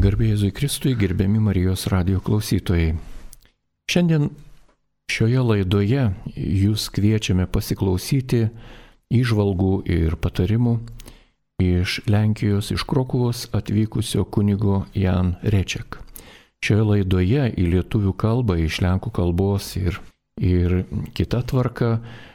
Garbė Jėzui Kristui, gerbiami Marijos radijo klausytojai. Šiandien šioje laidoje jūs kviečiame pasiklausyti įžvalgų ir patarimų iš Lenkijos, iš Krokuvos atvykusio kunigo Jan Reček. Šioje laidoje į lietuvių kalbą, iš lenkų kalbos ir kita tvarka,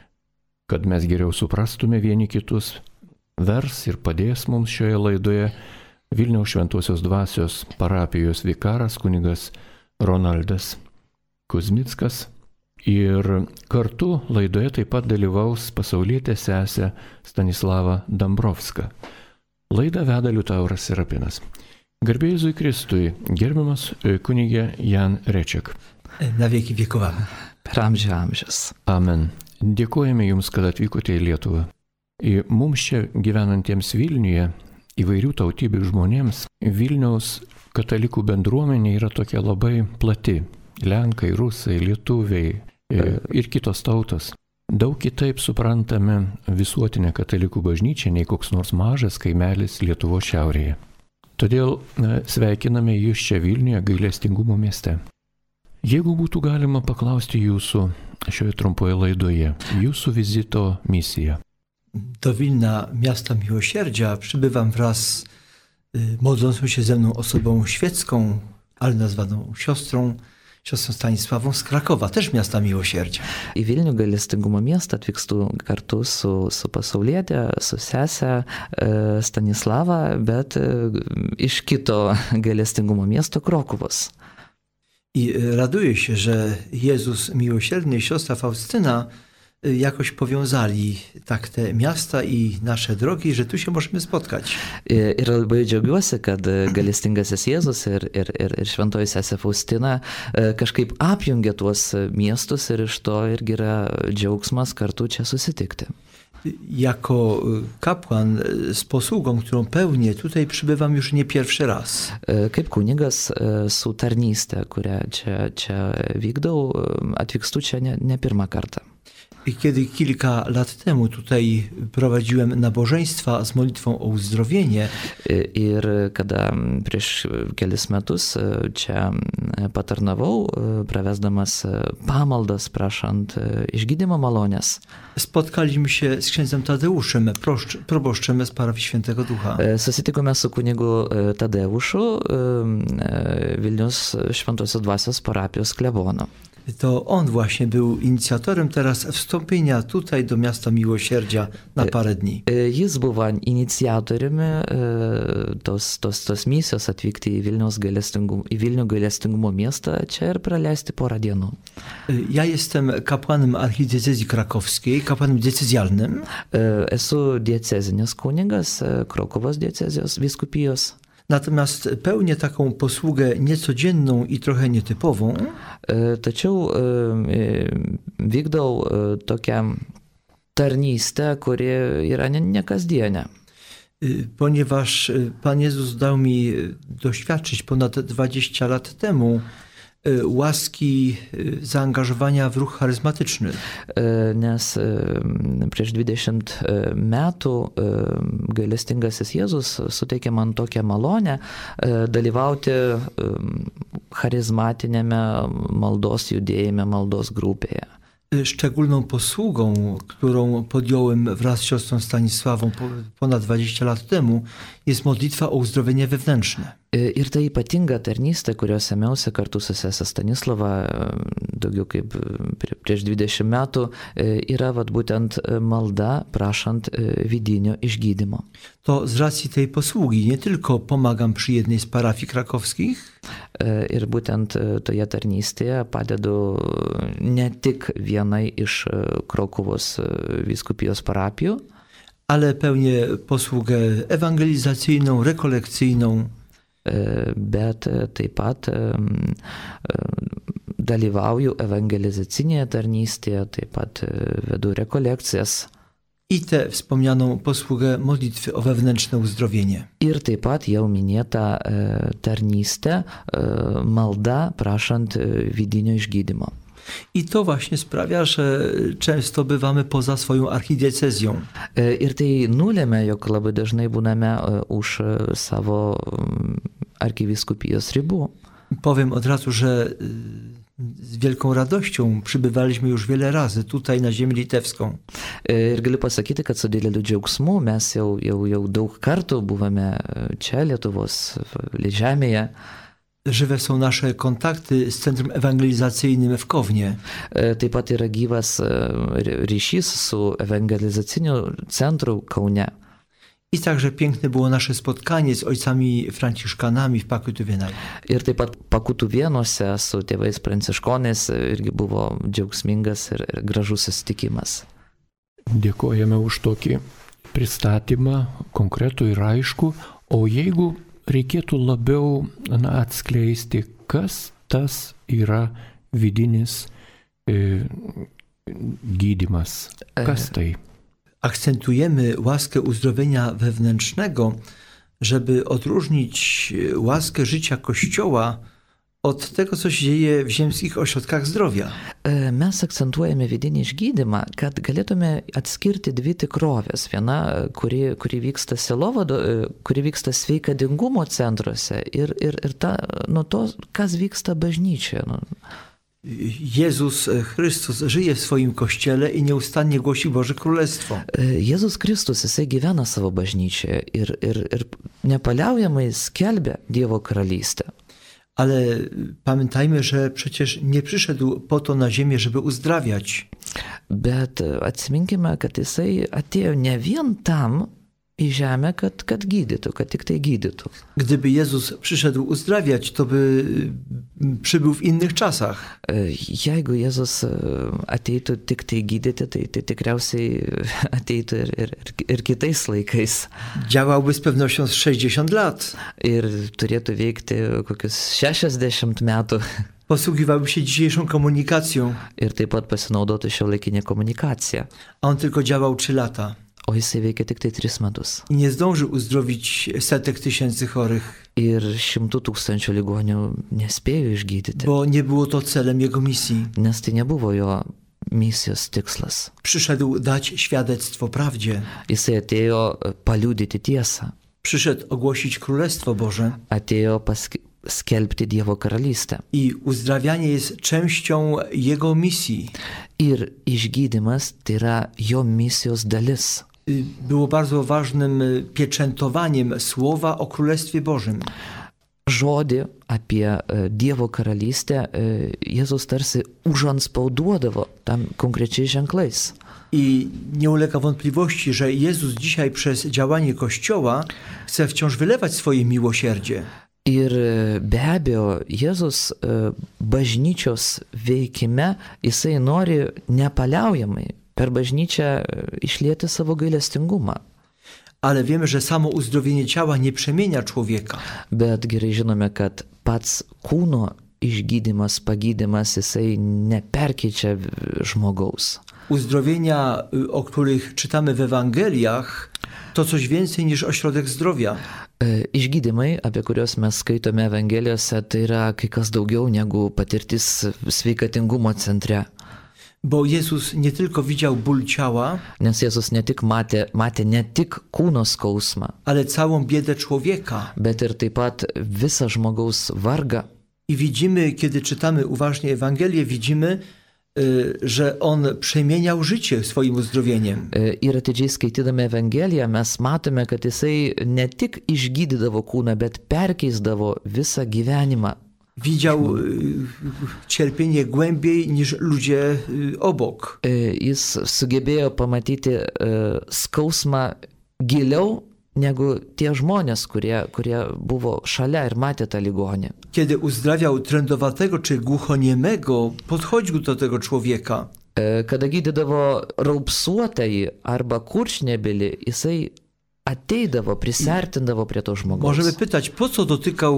kad mes geriau suprastume vieni kitus, vers ir padės mums šioje laidoje Vilniaus Šventosios Dvasios parapijos vikaras kunigas Ronaldas Kuzmickas. Ir kartu laidoje taip pat dalyvaus pasaulietė sesė Stanislava Dambrovska. Laidą veda Liutauras Serapinas. Garbė Jėzui Kristui, gerbiamas kunigė Jan Reček. Na wieki wiekowa. Per amžių amžius. Amen. Dėkojame Jums, kad atvykote į Lietuvą. Mums čia gyvenantiems Vilniuje, įvairių tautybių žmonėms, Vilniaus katalikų bendruomenė yra tokia labai plati. Lenkai, rusai, lietuviai ir kitos tautos. Daug kitaip suprantame visuotinę katalikų bažnyčią nei koks nors mažas kaimelis Lietuvos šiaurėje. Todėl sveikiname Jūs čia Vilniuje, gailestingumo mieste. Jeigu būtų galima paklausti Jūsų šioje trumpoje laidoje, Jūsų vizito misija. Do Wilna, miasta miłosierdzia, przybywam wraz modlącą się ze mną osobą świecką, ale nazwaną siostrą Stanisławą z Krakowa, też miasta miłosierdzia. Į Vilnių gailestingumo miestą atvykstu kartu su pasaulietė, su sese Stanislava, bet iš kito gailestingumo miesto Krokuvos. I raduję się, że Jezus miłosierny i siostra Faustyna jakoś powiązali tak te miasta i nasze drogi, że tu się możemy spotkać. Ir labai džiaugiuosi, kad gailestingasis Jėzus ir šventoji sesė Faustina kažkaip apjungia tuos miestus ir iš to irgi yra džiaugsmas kartu čia susitikti. Jako kapłan z posługą, którą pełnię, tutaj przybywam już nie pierwszy raz. Kaip kunigas su tarnyste, kurią čia vykdau, atvykstu čia ne pirmą kartą. Kiedy kilka lat temu tutaj prowadziłem nabożeństwa z modlitwą o uzdrowienie. Ir kada prieš kelis metus čia patarnavau, pravesdamas pamaldas prašant išgydymo malonės. Spotkaliśmy się z księdzem Tadeuszem, proboszczem z parafii Świętego Ducha. Susitikome su kunigu Tadeušu, Vilniaus Šventosios Dvasios parapijos klebonu. To on właśnie był inicjatorem teraz wstąpienia tutaj do miasta miłosierdzia na parę dni. Jis buvo iniciatoriumi tos misijos atvykti į Vilnių gailestingumo miestą čia ir praleisti porą dienų. Ja jestem kapłanem archidiecezji krakowskiej, kapłanem diecezjalnym. Esu diecezinis kunigas Krokuvos diecezijos vyskupijos. Natomiast pełnię taką posługę niecodzienną i trochę nietypową. Tačiau vykdau tokią tarnystę, kuri yra nekasdienė. Ponieważ Pan Jezus dał mi doświadczyć ponad 20 lat temu łaski zaangażowania w ruch charyzmatyczny. Nes prieš 20 metų gailestingasis Jėzus suteikė man tokią malonę dalyvauti charizmatinėme maldos judėjime, maldos grupėje. Szczególną posługą, którą podjąłem wraz z siostrą Stanisławą ponad 20 lat temu, jest modlitwa o uzdrowienie wewnętrzne. Ir tai ypatinga tarnystė, kurios ėmiausi kartu su sese Stanislava daugiau kaip prieš 20 metų, yra būtent malda prašant vidinio išgydymo. To z racji tej posługi nie tylko pomagam przy jednej z parafii krakowskich. Ir būtent toje tarnystėje padedu ne tik vienai iš Krokuvos vyskupijos parapijų, ale pełnię posługę ewangelizacyjną, rekolekcyjną. Bet taip pat dalyvauju evangelizacinėje tarnystėje, taip pat vedu rekolekcijas. I tę wspomnianą posługę modlitwy o wewnętrzne uzdrowienie. Ir taip pat jau minėta tarnystė, malda prašant vidinio išgydymo. I to właśnie sprawia, że często bywamy poza swoją archidiecezją. Ir tai nulėmė, jog labai dažnai būname už savo arkivyskupijos ribų. Powiem od razu, że z wielką radością przybywaliśmy już wiele razy tutaj na ziemię litewską. Ir galiu pasakyti, kad su dideliu džiaugsmu mes jau daug kartų buvome čia Lietuvos žemėje. Żywe są nasze kontakty z Centrum Ewangelizacyjnym w Kownie. Taip pat yra gyvas ryšys su evangelizaciniu centru Kaune. I także piękne było nasze spotkanie z ojcami franciszkanami w Pakutuvėnai. Ir taip pat Pakutuvėnuose su tėvais pranciškonais irgi buvo džiaugsmingas ir gražus susitikimas. Dėkojame už tokį pristatymą, konkretų ir aišku. O jeigu reikėtų labiau atskleisti, kas tas yra vidinis gydymas, kas tai? Akcentujemy łaskę uzdrowienia wewnętrznego, żeby odróżnić łaskę życia Kościoła od tego, co się dzieje w ziemskich ośrodkach zdrowia. Mes akcentuojame vidinį išgydymą, kad galėtume atskirti dvi tikrovės. Viena, kuri vyksta sielovado, kuri vyksta sveikadingumo centruose ir ta, nuo to, kas vyksta bažnyčioje. Jezus Chrystus żyje w swoim Kościele i nieustannie głosi Boże Królestwo. Jezus Kristus, jisai gyvena savo bažnyčioje ir nepaliaujamai skelbia Dievo karalystę. Ale pamiętajmy, że przecież nie przyszedł po to na ziemię, żeby uzdrawiać. Bet atsiminkime, kad jisai atėjo ne vien tam į žemę, kad gydytų, kad tik tai gydytų. Gdyby Jezus przyszedł uzdrawiać, to by przybył w innych czasach. Jeigu Jezus ateitų tik tai gydyti, tai tikriausiai ateitų ir kitais laikais. Działałby z pewnością z 60 lat. Ir turėtų veikti kokius 60 metų. Posługiwałby się dzisiejszą komunikacją. Ir taip pat pasinaudotų šiuolaikinę komunikaciją. A on tylko działał 3 lata. O jisai veikia tik tai 3 metus. I nie zdążył uzdrowić setek tysięcy chorych. Ir 100 000 ligonių nespėjo išgydyti. Bo nie było to celem jego misji. Nes tai nebuvo jo misijos tikslas. Przyszedł dać świadectwo prawdzie. Jisai atėjo paliudyti tiesą. Przyszedł ogłosić Królestwo Boże. Atėjo skelbti Dievo karalystę. I uzdrawianie jest częścią jego misji. Ir išgydymas tai yra jo misijos dalis. Było bardzo ważnym pieczętowaniem słowa o Królestwie Bożym. Žodį apie Dievo karalystę Jėzus tarsi užantspauduodavo tam konkrečiais ženklais. I nie ulega wątpliwości, że Jezus dzisiaj przez działanie Kościoła chce wciąż wylewać swoje miłosierdzie. Ir be abejo, Jėzus bažnyčios veikime, jisai nori nepaliaujamai per bažnyčią išlieti savo gailestingumą. Ale wiemy, że samo uzdrowienie ciała nie przemienia człowieka. Bet gerai žinome, kad pats kūno išgydymas, pagydymas, jisai neperkeičia žmogaus. Uzdrowienia, o których czytamy w Ewangeliach, to coś więcej niż ośrodek zdrowia. Išgydymai, apie kuriuos mes skaitome Evangelijose, tai yra kai kas daugiau negu patirtis sveikatingumo centre. Bo Jezus nie tylko widział ból ciała, nes Jėzus ne tik matė ne tik kūno skausmą, ale całą biedę człowieka. Bet ir taip pat visą žmogaus vargą. I widzimy, kiedy czytamy uważnie Ewangelię, widzimy, że on przemieniał życie swoim uzdrowieniem. Ir atidžiai skaitydami Evangeliją mes matome, kad jisai ne tik išgydydavo kūną, bet perkeisdavo visą gyvenimą. Widział cierpienie głębiej niż ludzie obok. Jis sugebėjo pamatyti skausmą giliau negu tie žmonės, kurie buvo šalia ir matė tą ligonį. Kiedy uzdrawiał trędowatego czy głuchoniemego, podchodził do tego człowieka. Kada gydydavo raupsuotąjį arba kurčnebylį, jisai ateidavo, prisertindavo prie to žmogaus. Możemy pytać, po co dotykał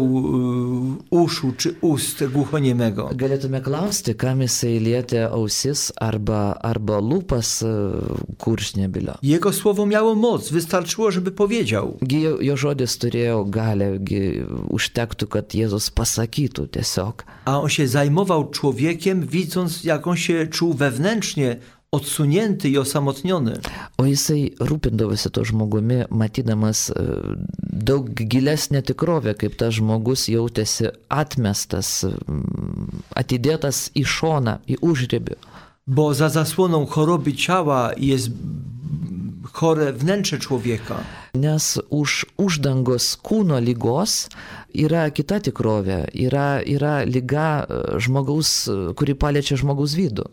uszu czy ust głuchoniemego? Galėtume klausti, kam jisai lietė ausis arba lūpas kurčnebylio. Jego słowo miało moc, wystarczyło, żeby powiedział. Jo žodis turėjo galę, užtektų, kad Jėzus pasakytų tiesiog. A on się zajmował człowiekiem, widząc, jak on się czuł wewnętrznie odsunięty i osamotniony. O jisai rūpindavosi to žmogumi, matydamas daug gilesnę tikrovę, kaip tas žmogus jautėsi atmestas, atidėtas į šoną, į užribį. Bo za zasłoną choroby ciała jest chore wnętrze człowieka. Nes už uždangos kūno lygos yra kita tikrovė, yra liga žmogaus, kuri paliečia žmogaus vidų.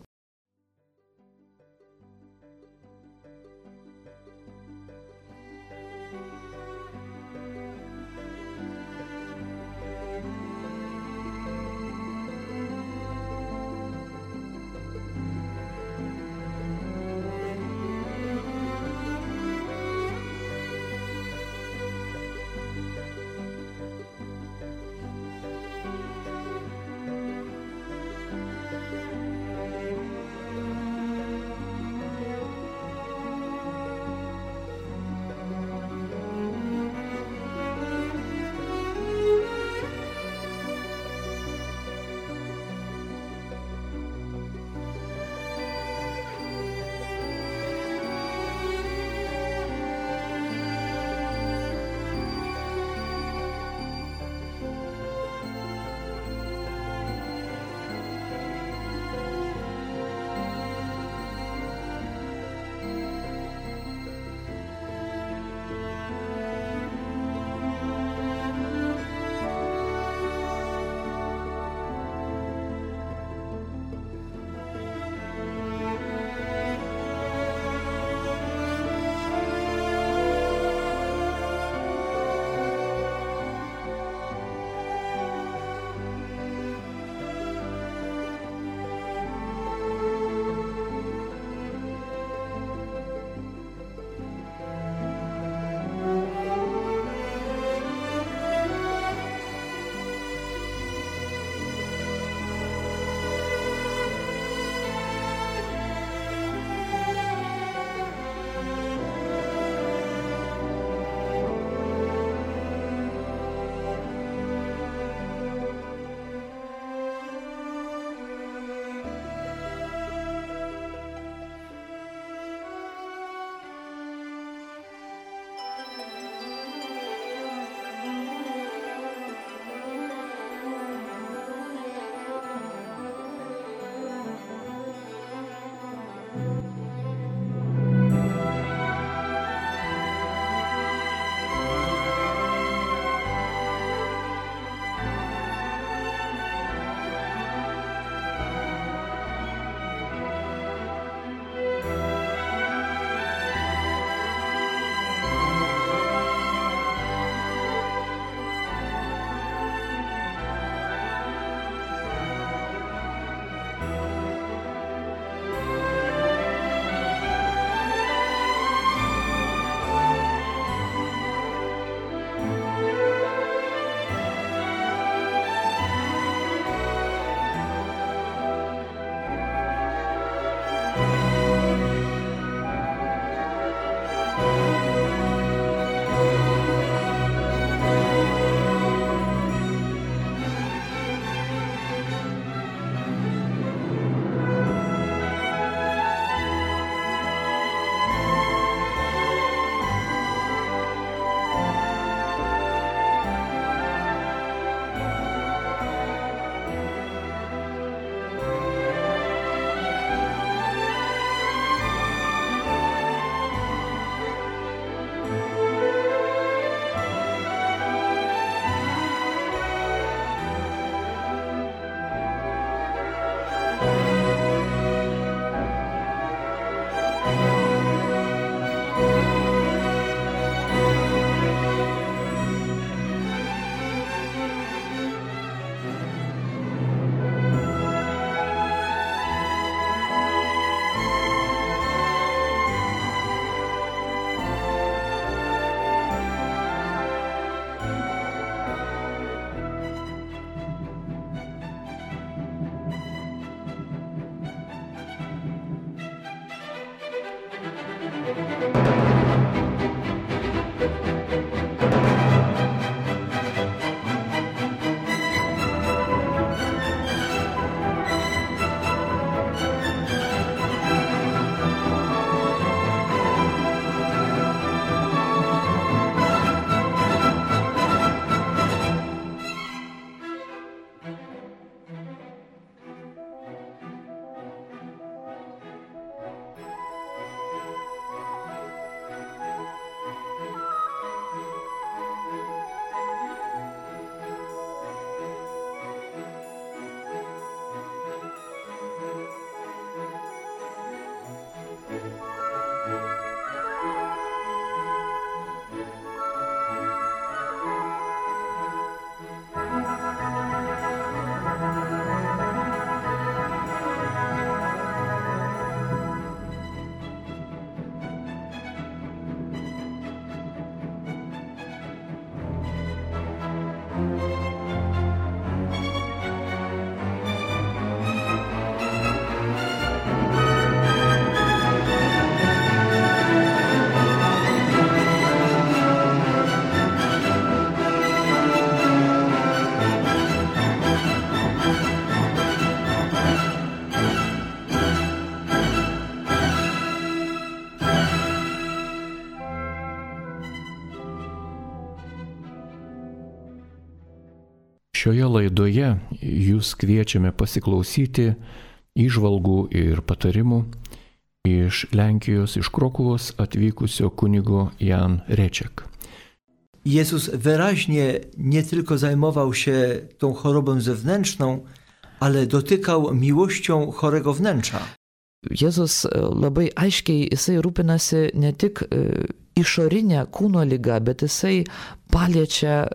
Šioje laidoje jūs kviečiame pasiklausyti įžvalgų ir patarimų iš Lenkijos, iš Krokuvos atvykusio kunigo Jan Reček. Jezus wyraźnie nie tylko zajmował się tą chorobą zewnętrzną, ale dotykał miłością chorego wnętrza. Jėzus labai aiškiai jisai rūpinasi ne tik išorinę kūno lygą, bet jisai paliečia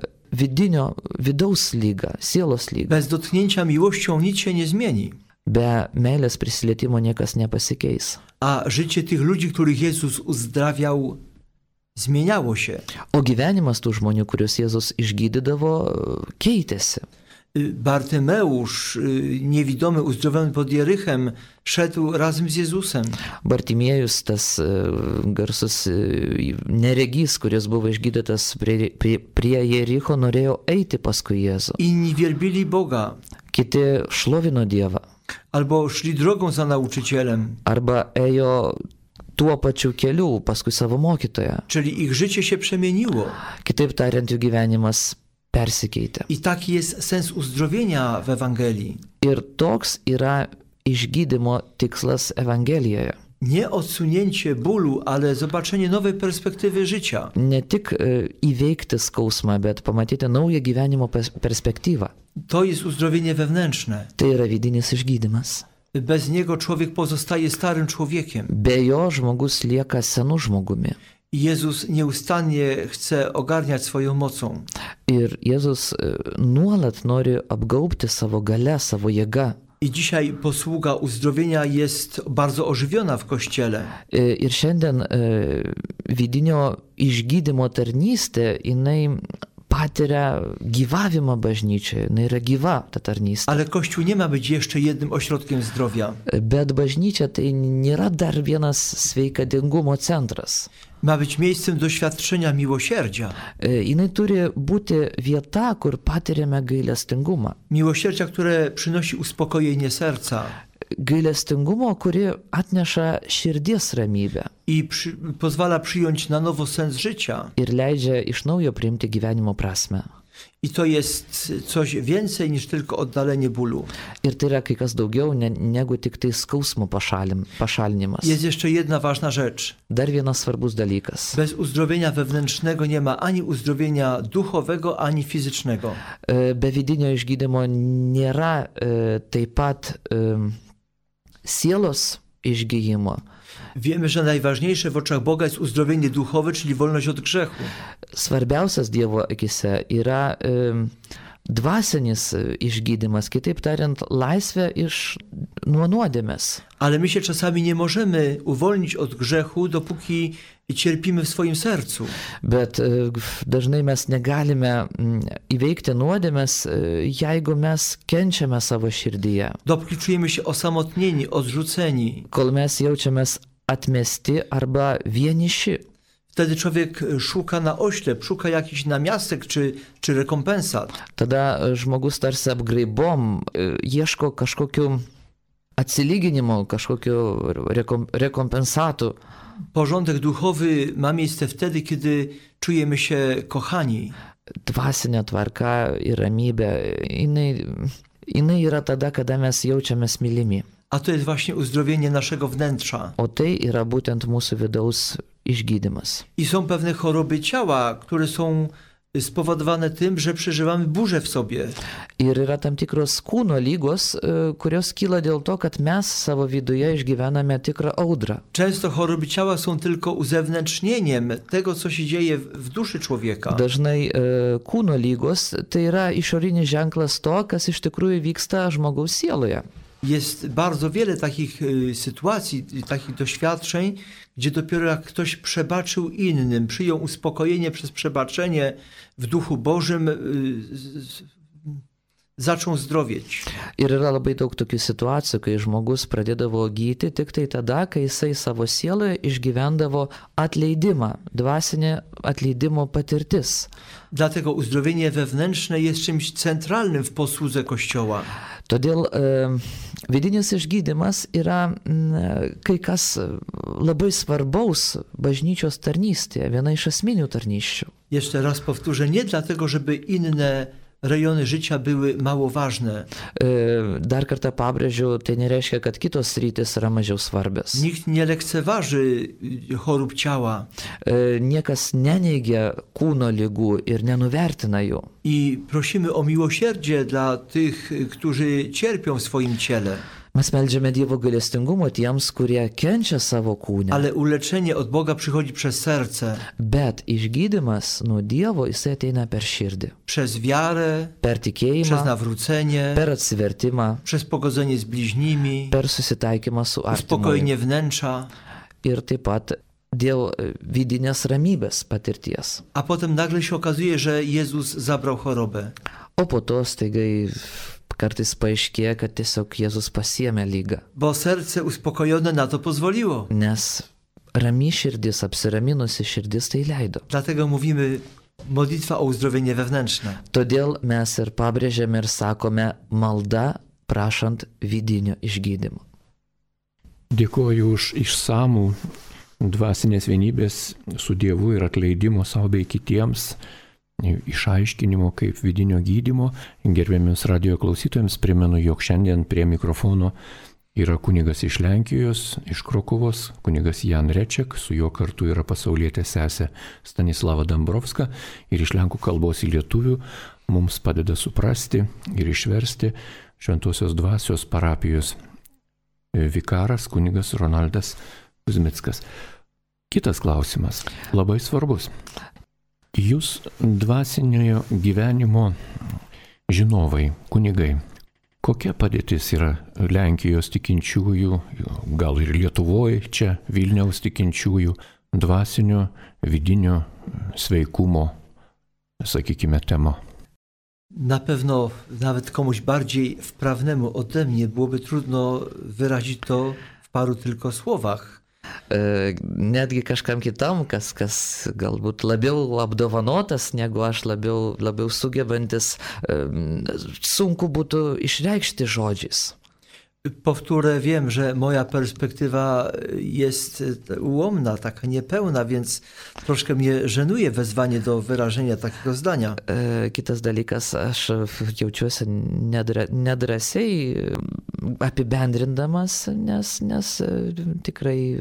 vidaus lygą, sielos lygą. Bez dotknięcia miłością nic się nie zmieni. Be meilės prisilietimo niekas nepasikeis. A życie tych ludzi, których Jezus uzdrawiał, zmieniało się. O gyvenimas tų žmonių, kuriuos Jėzus išgydydavo, keitėsi. Bartymeusz, niewidomy, uzdrowiony pod Jerychem, szedł razem z Jezusem. Bartimiejus, tas garsus neregys, kuris buvo išgydytas prie Jericho, norėjo eiti paskui Jėzų. Inni wielbili Boga. Kiti šlovino Dievą. Albo szli drogą za nauczycielem. Arba ėjo tuo pačiu keliu paskui savo mokytoją. Czyli ich życie się przemieniło. Kitaip tariant, jų gyvenimas persikeitė. I taki jest sens uzdrowienia w Ewangelii. Ir toks yra išgydymo tikslas Evangelijoje. Nie odsunięcie bólu, ale zobaczenie nowej perspektywy życia. Ne tik įveikti skausmą, bet pamatyti naują gyvenimo perspektyvą. To jest uzdrowienie wewnętrzne. Tai yra vidinis išgydymas. Bez niego człowiek pozostaje starym człowiekiem. Be jo žmogus lieka senu žmogumi. Jezus nieustannie chce ogarniać swoją mocą. Ir Jėzus nuolat nori apgaubti savo gale, savo jėga. I dzisiaj posługa uzdrowienia jest bardzo ożywiona w Kościele. Ir šiandien vidinio išgydymo tarnystė, jinai patiria gyvavimą bažnyčioje, jinai yra gyva ta tarnystė. Ale Kościół nie ma być jeszcze jednym ośrodkiem zdrowia. Bet bažnyčia tai nėra dar vienas sveikatingumo centras. Ma być miejscem doświadczenia miłosierdzia. Jinai turi būti vieta, kur patiriame gailestingumą. Miłosierdzia, które przynosi uspokojenie serca. Gailestingumo, kuri atneša širdies ramybę. I pozwala przyjąć na nowo sens życia. Ir leidžia iš naujo priimti gyvenimo prasmę. I to jest coś więcej niż tylko oddalenie bólu. Ir tai yra kai kas daugiau negu tik tai skausmo pašalinimas. Jest jeszcze jedna ważna rzecz. Dar vienas svarbus dalykas. Bez uzdrowienia wewnętrznego nie ma ani uzdrowienia duchowego, ani fizycznego. Be vidinio išgydymo nėra taip pat sielos išgyjimo. Wiemy, że najważniejsze w oczach Boga jest uzdrowienie duchowe, czyli wolność od grzechu. Svarbiausias Dievo akise yra dvasinis išgydymas, kitaip tariant, laisvė nuo nuodėmės. Ale my się czasami nie możemy uwolnić od grzechu, dopóki cierpimy w swoim sercu. Bet dažnai mes negalime įveikti nuodėmės, jeigu mes kenčiame savo širdyje. Dopóki czujemy się osamotnieni, odrzuceni. Kol mes jaučiamės atmesti arba vieniši. Wtedy człowiek szuka na oślep, szuka jakichś namiastek czy rekompensat. Tada žmogus tarsi apgraibom ieško kažkokių atsilyginimų, kažkokių rekompensatų. Porządek duchowy ma miejsce wtedy, kiedy czujemy się kochani. Dvasinė tvarka ir ramybė, jinai yra tada, kada mes jaučiamės mylimi. A to jest właśnie uzdrowienie naszego wnętrza. O tai yra būtent mūsų vidaus išgydymas. I są pewne choroby ciała, które są spowodowane tym, że przeżywamy burzę w sobie. Ir yra tam tikros kūno lygos, kurios kyla dėl to, kad mes savo viduje išgyvename tikrą audrą. Często choroby ciała są tylko uzewnętrznieniem tego, co się dzieje w duszy człowieka. Dažnai kūno lygos tai yra išorinis ženklas to, kas iš tikrųjų vyksta žmogaus sieloje. Jest bardzo wiele takich sytuacji, takich doświadczeń, gdzie dopiero jak ktoś przebaczył innym, przyjął uspokojenie przez przebaczenie w Duchu Bożym, zaczął zdrowieć. Ir yra labai daug tokių situacijų, kai žmogus pradėdavo gyti tik tai tada, kai jisai savo sieloje išgyvendavo atleidimą, dvasinė atleidimo patirtis. Dlatego uzdrowienie wewnętrzne jest czymś centralnym w posłudze Kościoła. Todėl vidinis išgydymas yra kai kas labai svarbaus bažnyčios tarnystėje, viena iš esminių tarnysčių. Jeszcze raz powtórzę, nie dlatego, żeby inne rejony życia były mało ważne. Dar kartą pabrėžiu, tai nereiškia, kad kitos sritis yra mažiau svarbios. Nikt nie lekceważy chorób ciała. Niekas neneigia kūno ligų ir nenuvertina jų. I prosimy o miłosierdzie dla tych, którzy cierpią w swoim ciele. Mes meldžiame Dievo gailestingumo tiems, kurie kenčia savo kūne. Ale uleczenie od Boga przychodzi przez serce. Bet išgydymas nuo Dievo jisai ateina per širdį. Przez wiarę, Per przez tikėjimą, nawrócenie, per atsivertimą, przez pogodzenie z bliźnimi, per susitaikymą su artimu. uspokojenie wnętrza. Ir taip pat dėl vidinės ramybės patirties. A potem nagle się okazuje, że Jezus zabrał chorobę. O po to staiga kartais paaiškėja, kad tiesiog Jėzus pasiėmė lygą. Bo serce uspokojone na to pozwoliło. Nes rami širdis, apsiraminusi širdis tai leido. Dlatego mówimy modlitwa o uzdrowienie wewnętrzne. Todėl mes ir pabrėžėme ir sakome malda prašant vidinio išgydymo. Dėkuoju už išsamų dvasinės vienybės su Dievu ir atleidimo savo bei kitiems išaiškinimo kaip vidinio gydymo. Gerbėmiams radio klausytojams primenu, jog šiandien prie mikrofono yra kunigas iš Lenkijos, iš Krokuvos, kunigas Jan Reček, su juo kartu yra pasaulietė sesė Stanislava Dambrovska ir iš lenkų kalbos į lietuvių mums padeda suprasti ir išversti Šventosios dvasios parapijos vikaras kunigas Ronaldas Kuzmickas. Kitas klausimas, labai svarbus. Jūs dvasinio gyvenimo žinovai, kunigai, kokia padėtis yra Lenkijos tikinčiųjų, gal ir Lietuvoje, čia Vilniaus tikinčiųjų, dvasinio, vidinio sveikumo, sakykime, tema? Na pewno nawet komuś bardziej wprawnemu ode mnie byłoby trudno wyrazić to w paru tylko słowach. Netgi kažkam kitam, kas galbūt labiau apdovanotas negu aš, labiau sugebantis, sunku būtų išreikšti žodžiais. Powtórę, wiem, że moja perspektywa jest ułomna, taka niepełna, więc troszkę mnie żenuje wezwanie do wyrażenia takiego zdania. Kitas dalykas, aš jaučiuosi nedrąsiai apibendrindamas, nes tikrai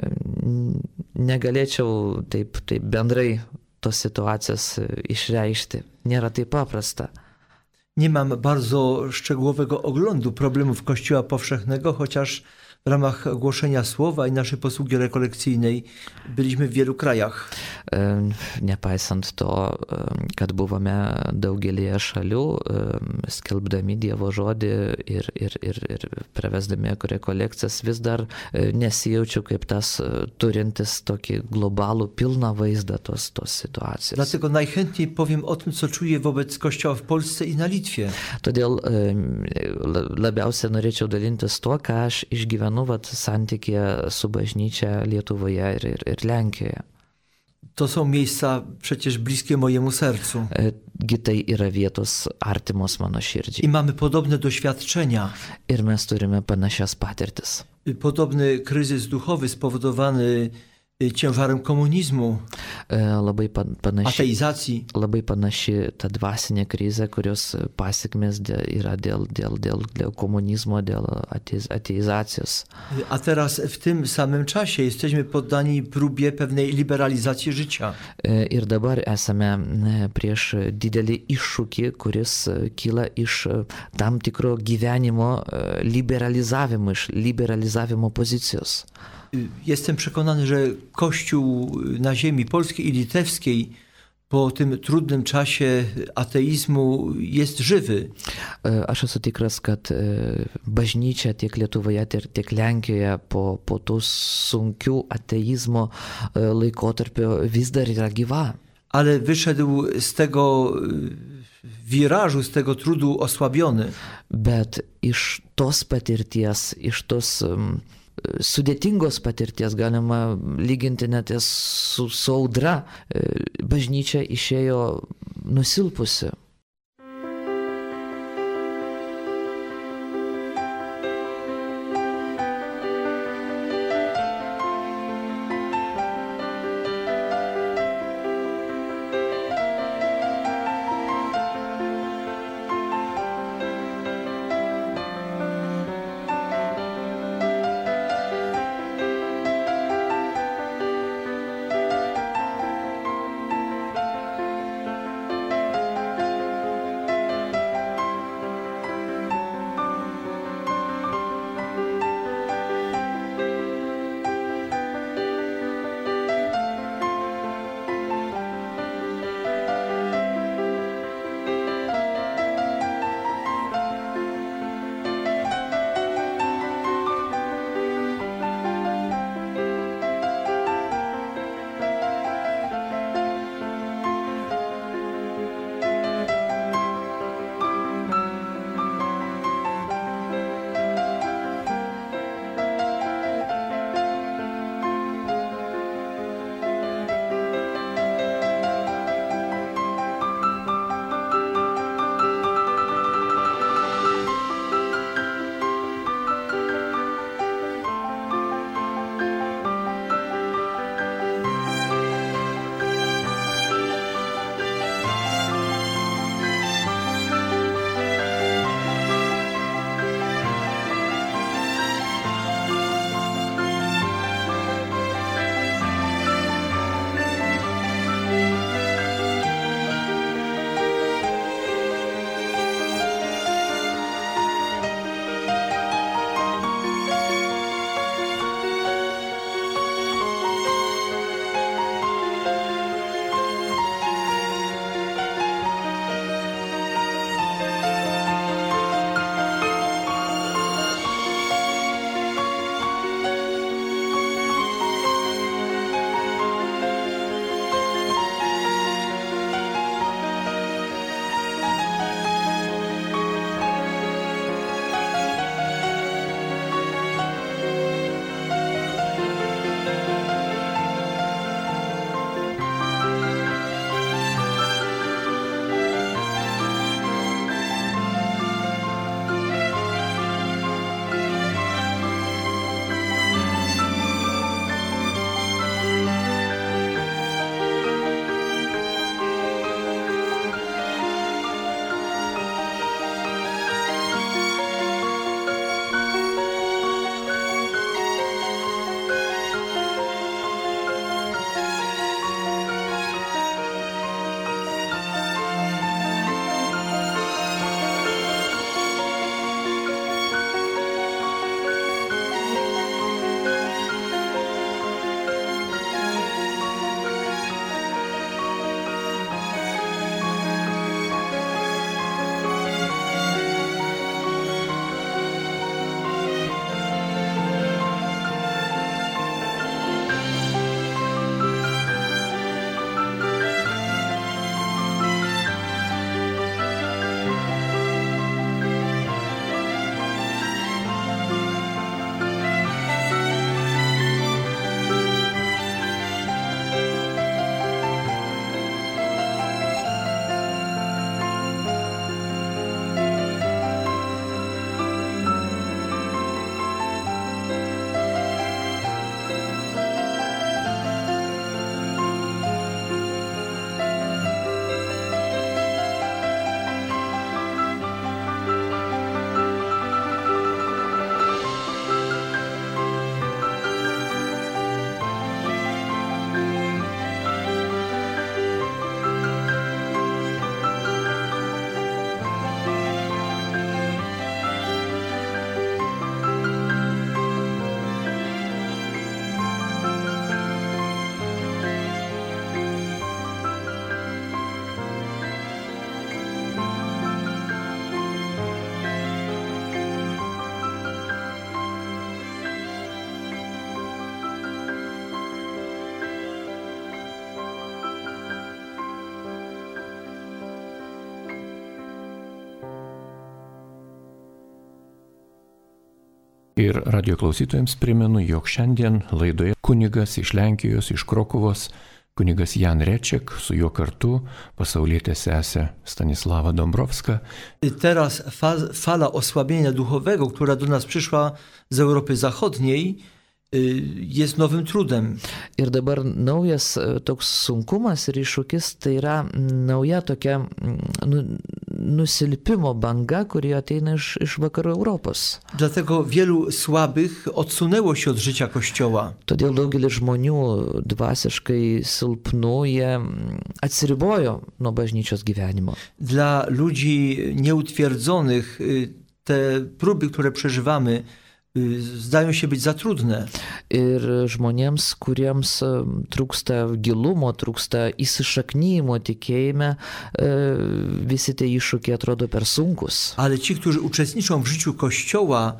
negalėčiau taip bendrai tos sytuacijos išreikšti. Nėra taip paprasta. Nie mam bardzo szczegółowego oglądu problemów Kościoła powszechnego, chociaż w ramach głoszenia słowa i naszej posługi rekolekcyjnej byliśmy w wielu krajach. Nepaisant to, kad buvome daugelėje šalių, skelbdami Dievo žodį ir pravesdami rekolekcijas, vis dar nesijaučiu kaip tas turintis tokį globalų pilną vaizdą tos situacijos. Dlatego najchętniej powiem o tym, co czuję wobec Kościoła w Polsce i na Litwie. Todėl labiausiai norėčiau dalintis tuo, ką aš išgyvenu santykėje su bažnyčia Lietuvoje ir Lenkijoje. To są miejsca przecież bliskie mojemu sercu. Tai yra vietos artimos mano širdžiai. I mamy podobne doświadczenia. Ir mes turime panašias patirtis. Podobny kryzys duchowy spowodowany ciężarem komunizmu, ateizacji. Labai panaši ta dvasinė krizė, kurios pasekmės yra dėl komunizmo, dėl ateizacijos. A teraz w tym samym czasie jesteśmy poddani próbie pewnej liberalizacji życia. Ir dabar esame prieš didelį iššūkį, kuris kyla iš tam tikro gyvenimo liberalizavimo, iš liberalizavimo pozicijos. Jestem przekonany, że Kościół na ziemi polskiej i litewskiej po tym trudnym czasie ateizmu jest żywy. Aš esu tikras, kad bažnyčia tiek Lietuvoje, tiek Lenkijoje po tų sunkių ateizmo laikotarpio vis dar yra gyva. Ale wyszedł z tego wirażu, z tego trudu osłabiony. Bet iš tos patirties, iš tos sudėtingos patirties galima lyginti net su audra. Bažnyčia išėjo nusilpusi. Ir radio klausytojams primenu, jog šiandien laidoje kunigas iš Lenkijos, iš Krokuvos, kunigas Jan Reček, su juo kartu pasaulietė sesė Stanisława Dąbrowska. Teraz fala osłabienia duchowego, która do nas przyszła z Europy Zachodniej, jest nowym trudem. Ir dabar naujas toks sunkumas ir iššūkis, tai yra nauja tokia nusilpimo banga, kuri ateina iš vakarų Europos. Dlatego wielu słabych odsunęło się od życia Kościoła. Todėl daugelis žmonių dvasiškai silpnų, jie atsiribojo nuo bažnyčios gyvenimo. Dla ludzi nieutwierdzonych te próby, które przeżywamy, zdają się być za trudne. Ir žmonėms, kuriems trūksta gilumo, trūksta įsišaknyjimo tikėjime, visi tie iššūkiai atrodo per sunkus. Ale ci, którzy uczestniczą w życiu Kościoła,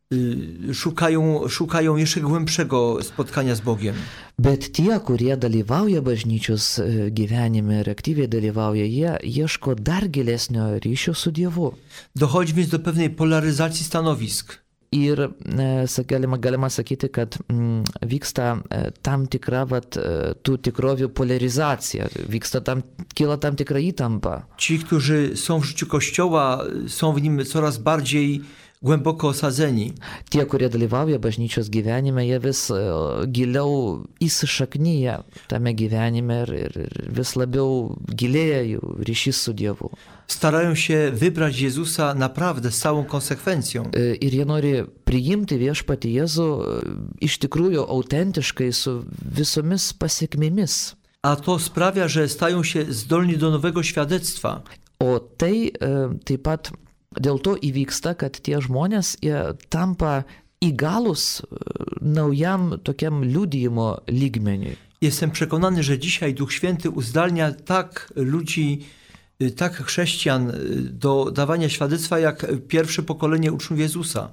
szukają jeszcze głębszego spotkania z Bogiem. Bet tie, kurie dalyvauja bažnyčios gyvenime ir aktyviai dalyvauja, jie ieško dar gilesnio ryšio su Dievu. Dochodzi więc do pewnej polaryzacji stanowisk. Ir galima sakyti, kad vyksta tam tikra tų tikrovių polarizacija, kyla tam tikra įtampa. Ci, którzy są w życiu Kościoła, są w nim coraz bardziej głęboko osadzeni. Tie, kurie dalyvauja bažnyčios gyvenime, jie vis giliau įsišaknyja tame gyvenime ir vis labiau gilėja jų ryšys su Dievu. Starają się wybrać Jezusa naprawdę z całą konsekwencją. Ir jie nori priimti viešpatį Jėzų iš tikrųjų autentiškai su visomis pasiekmėmis. A to sprawia, że stają się zdolni do nowego świadectwa. O tai taip pat dėl to įvyksta, kad tie žmonės tampa įgalus naujam tokiam liudijimo lygmeniui. Jestem przekonany, że dzisiaj Duch Święty uzdalnia tak ludzi, tak chrześcijan do dawania świadectwa jak pierwsze pokolenie uczniów Jezusa.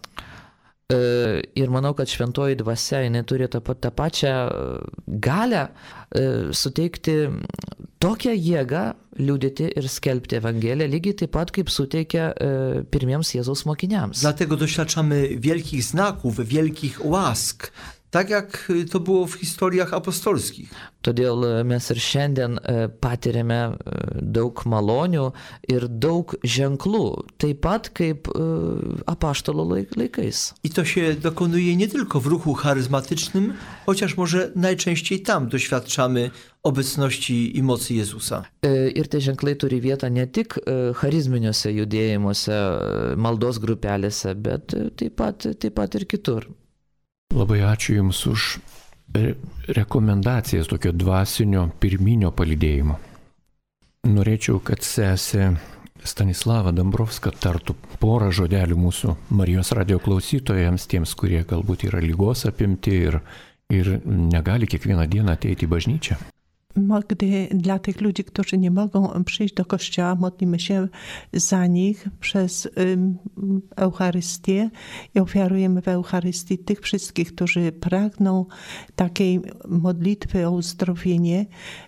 Ir manau, kad šventoji dvasia, jinai turi tą pačią galę suteikti tokią jėgą liudyti ir skelbti Ewangeliją, lygiai taip pat kaip suteikia pirmiems Jėzaus mokiniams. Dlatego doświadczamy wielkich znaków, wielkich łask, tak jak to było w historiach apostolskich. Todėl mes ir šiandien patiriame daug malonių ir daug ženklų, taip pat kaip apaštalų laikais. I to się dokonuje nie tylko w ruchu charyzmatycznym, chociaż może najczęściej tam doświadczamy obecności i mocy Jezusa. Ir tie ženklai turi vietą ne tik charizminiuose judėjimuose, maldos grupelėse, bet taip pat ir kitur. Labai ačiū Jums už rekomendacijas tokio dvasinio pirminio palydėjimo. Norėčiau, kad sesė Stanisława Dąbrowska tartų porą žodelių mūsų Marijos radio klausytojams, tiems, kurie galbūt yra ligos apimti ir negali kiekvieną dieną ateiti į bažnyčią. Gdy dla tych ludzi, którzy nie mogą przyjść do kościoła, modlimy się za nich przez Eucharystię i ofiarujemy w Eucharystii tych wszystkich, którzy pragną takiej modlitwy o uzdrowienie,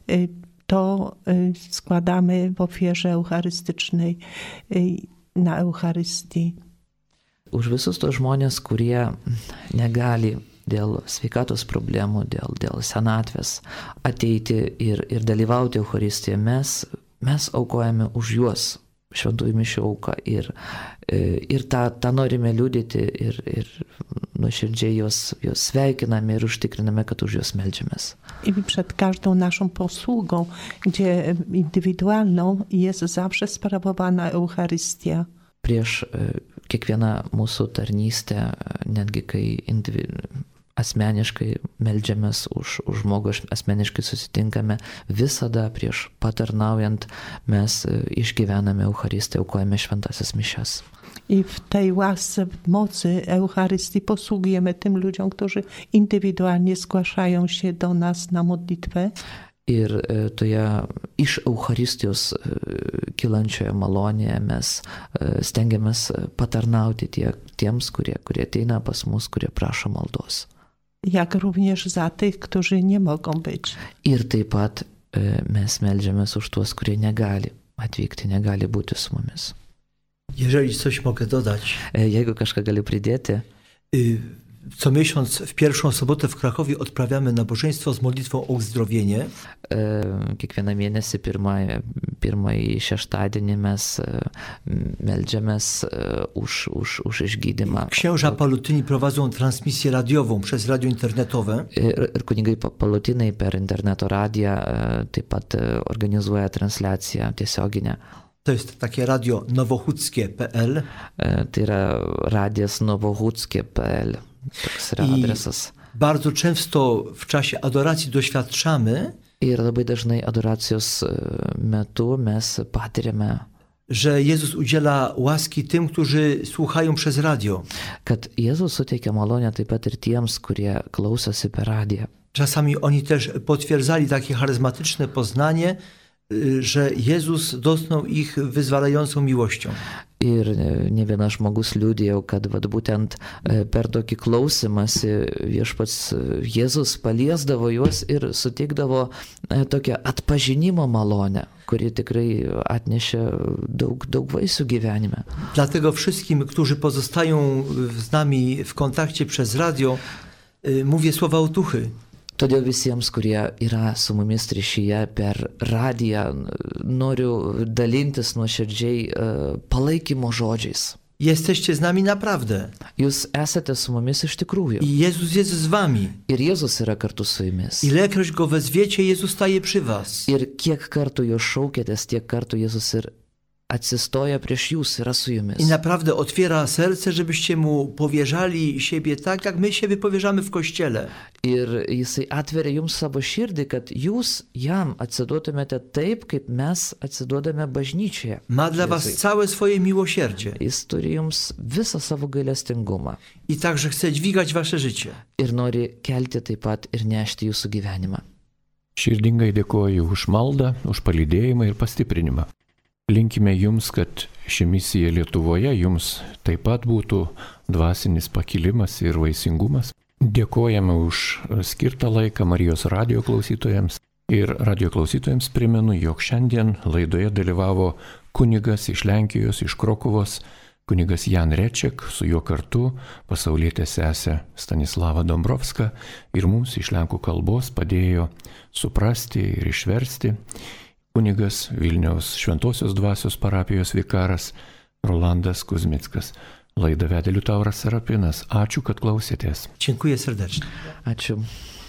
to składamy w ofierze eucharystycznej na Eucharystii. Už visus tos žmonės, kurie negali dėl sveikatos problemų, dėl senatvės ateiti ir dalyvauti Eucharistijoje, mes aukojame už juos šventųjų mišių auką ir tą norime liudyti ir nuoširdžiai juos sveikiname ir užtikriname, kad už juos meldžiamės. I przed każdą naszą posługą, gdzie indywidualną, jest zawsze sprawowana Eucharystia. Prieš kiekvieną mūsų tarnystę, netgi kai asmeniškai meldžiamės už žmogų, asmeniškai susitinkame, visada prieš patarnaujant mes išgyvename Eucharistiją, aukojame šventąsias mišias. I w tej łasce, w mocy Eucharystii posługujemy tym ludziom, którzy indywidualnie zgłaszają się do nas na modlitwę. Ir toje iš Eucharistijos kylančioje malonėje mes stengiamės patarnauti tiems, kurie ateina pas mus, kurie prašo maldos. Jak również za tych, którzy nie mogą być. Ir taip pat mes meldžiamės už tuos, kurie negali atvykti, negali būti su mumis. Jeżeli coś mogę dodać. Jeigu kažką galiu pridėti. Co miesiąc w pierwszą sobotę w Krakowie odprawiamy nabożeństwo z modlitwą o uzdrowienie. Kiekvieną mėnesį pirmąjį šeštadienį mes meldžiamės už išgydymą. Księża palutyni prowadzą transmisję radiową przez radio internetowe. Ir kunigai palutinai per interneto radiją taip pat organizuoja transliaciją tiesioginę. To jest takie radio nowochódzkie.pl. Tai yra radijas nowochódzkie.pl. Toks yra adresas. Bardzo często w czasie adoracji doświadczamy, ir labai dažnai adoracijos metu mes patiriame, że Jezus udziela łaski tym, którzy słuchają przez radio. Kad Jėzus suteikia malonę taip pat ir tiems, kurie klausosi per radiją. Czasami oni też potwierdzali takie charyzmatyczne poznanie, że Jezus dotknął ich wyzwalającą miłością. Ir ne vienas žmogus liudijau, kad būtent per tokį klausimąsi viešpats Jėzus paliesdavo juos ir suteikdavo tokią atpažinimo malonę, kuri tikrai atnešė daug vaisių gyvenime. Dlatego wszystkim, którzy pozostają z nami w kontakcie przez radio, mówię słowa otuchy. Todėl visiems, kurie yra su mumis ryšyje per radiją, noriu dalintis nuoširdžiai palaikymo žodžiais. Jesteście z nami naprawdę. Jūs esate su mumis iš tikrųjų. I Jezus jest z wami. Ir Jėzus yra kartu su jumis. Ilekroć go wezwiecie, Jezus staje przy was. Ir kiek kartų jo šaukėtės, tiek kartų Jėzus ir atsistoja prieš jūs, yra su jumis. I naprawdę otwiera serce, żebyście mu powierzali siebie tak, jak my siebie powierzamy w Kościele. Ir jisai atveria jums savo širdį, kad jūs jam atsiduotumėte taip, kaip mes atsiduodame bažnyčioje. Ma dla was całe swoje miłosierdzie. Jis turi jums visą savo gailestingumą. I także chce dźwigać wasze życie. Ir nori kelti taip pat ir nešti jūsų gyvenimą. Širdingai dėkoju už maldą, už palydėjimą ir pastiprinimą. Linkime jums, kad ši misija Lietuvoje jums taip pat būtų dvasinis pakilimas ir vaisingumas. Dėkojame už skirtą laiką Marijos radio klausytojams. Ir radio klausytojams primenu, jog šiandien laidoje dalyvavo kunigas iš Lenkijos, iš Krokuvos, kunigas Jan Reček, su juo kartu pasaulietė sesė Stanislava Dombrovska ir mums iš lenkų kalbos padėjo suprasti ir išversti kunigas Vilniaus Šventosios dvasios parapijos vikaras Rolandas Kuzmickas. Laidą vedė Liutauras Serapinas. Ačiū, kad klausėtės. Dziękuję serdecznie. Ačiū.